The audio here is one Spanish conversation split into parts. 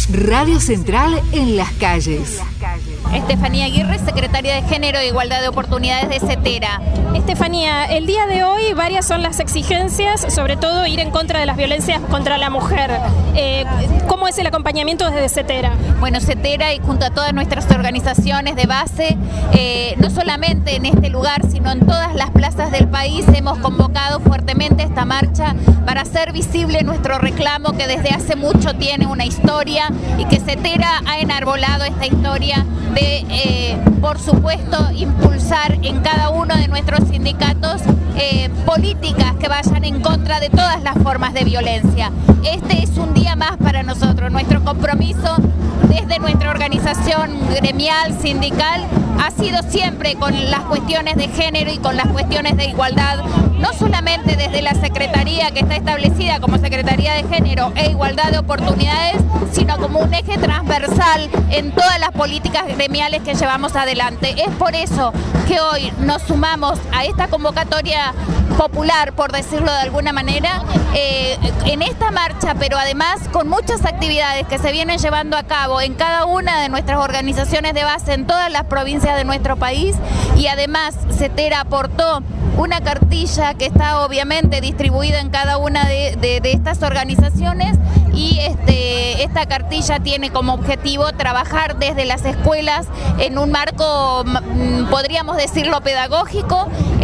Radio Central en las calles. Estefanía Aguirre, secretaria de Género e Igualdad de Oportunidades de CETERA. Estefanía, el día de hoy varias son las exigencias, sobre todo ir en contra de las violencias contra la mujer. ¿Cómo es el acompañamiento desde CETERA? Bueno, CETERA y junto a todas nuestras organizaciones de base, no solamente en este lugar, sino en todas las plazas del país, hemos convocado fuertemente esta marcha para hacer visible nuestro reclamo que desde hace mucho tiene una historia y que CETERA ha enarbolado esta historia de, por supuesto, impulsar en cada uno de nuestros sindicatos políticas que vayan en contra de todas las formas de violencia. Este es un día más para nosotros. Nuestro compromiso desde nuestra organización gremial, sindical, ha sido siempre con las cuestiones de género y con las cuestiones de igualdad, no solamente desde la Secretaría que está establecida como Secretaría de Género e Igualdad de Oportunidades, sino como un eje transversal en todas las políticas gremiales que llevamos adelante. Es por eso que hoy nos sumamos a esta convocatoria popular, por decirlo de alguna manera, en esta marcha, pero además con muchas actividades que se vienen llevando a cabo en cada una de nuestras organizaciones de base en todas las provincias de nuestro país, y además CETERA aportó una cartilla que está obviamente distribuida en cada una de estas organizaciones, y esta cartilla tiene como objetivo trabajar desde las escuelas en un marco, podríamos decirlo, pedagógico,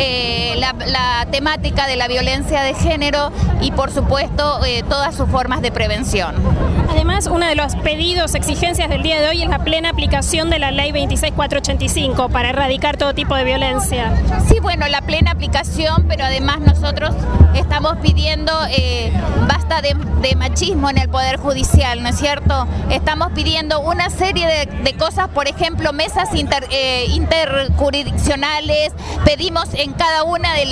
la temática de la violencia de género y por supuesto todas sus formas de prevención. Además, uno de los pedidos, exigencias del día de hoy es la plena aplicación de la ley 26485 para erradicar todo tipo de violencia. Sí, bueno, la plena aplicación, pero además nosotros estamos pidiendo basta de machismo en el Poder Judicial, ¿no es cierto? Estamos pidiendo una serie de cosas, por ejemplo, mesas interjurisdiccionales, pedimos en cada una de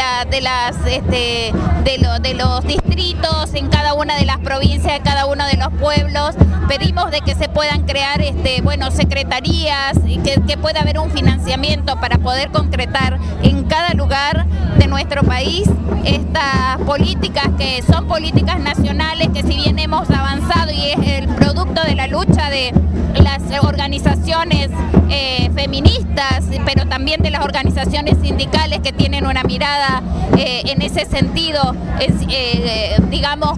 los distritos, en cada una de las provincias, en cada uno de los pueblos, pedimos de que se puedan crear secretarías, que pueda haber un financiamiento para poder concretar en cada lugar de nuestro país estas políticas que son políticas nacionales, que si bien hemos avanzado y es el producto de la lucha de las organizaciones feministas, pero también de las organizaciones sindicales que tienen una mirada en ese sentido, digamos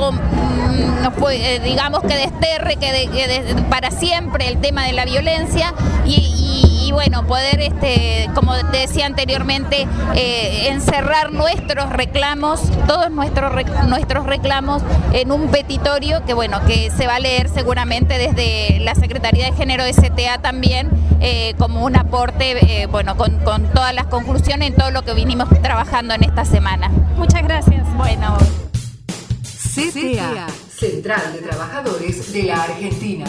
que desterre para siempre el tema de la violencia y bueno, poder, como te decía anteriormente, encerrar nuestros reclamos, todos nuestros reclamos en un petitorio que se va a leer seguramente desde la Secretaría de Género de CTA también, como un aporte, con todas las conclusiones en todo lo que vinimos trabajando en esta semana. Muchas gracias. Bueno. CTA, Central de Trabajadores de la Argentina.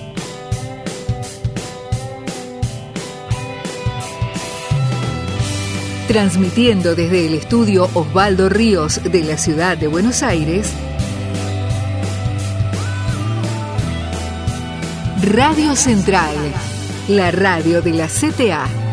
Transmitiendo desde el estudio Osvaldo Ríos de la ciudad de Buenos Aires, Radio Central, la radio de la CTA.